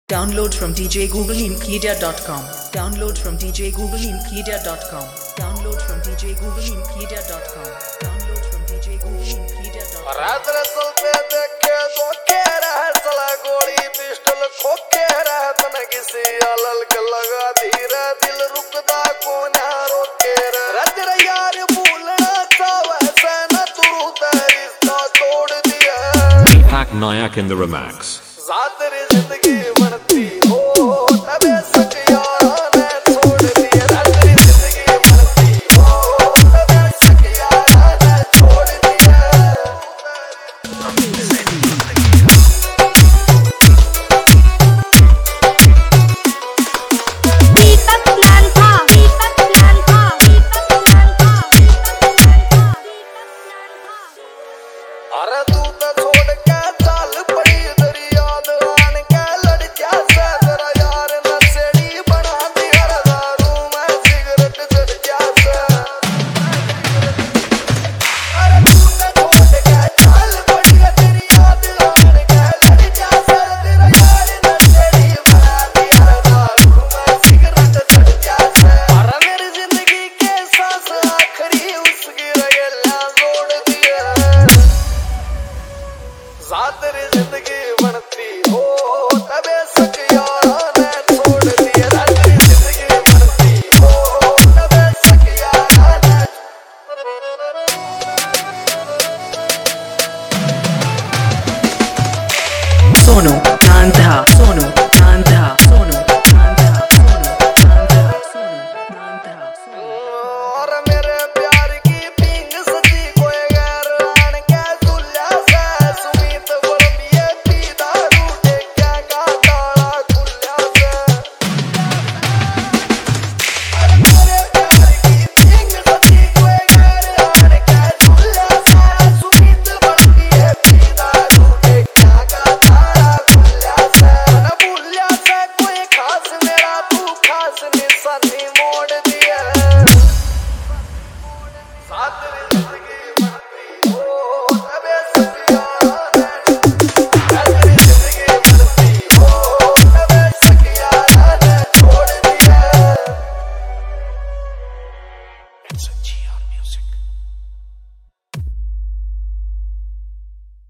Download from djgooglemedia.com. Download from djgooglemedia.com. Download from djgooglemedia.com. Download from djgooglemedia.com. रात Russell पे देखे तो कह रहा है सला गोली पिस्टल खोके रहा तन किसी अलल के लगा धीरे दिल रुकदा को ना रोके रज रे यार भूलना था वैसे न तू रिश्ता तोड़ दिया Pack Nayak in the Remax. साथ रे जिंदगी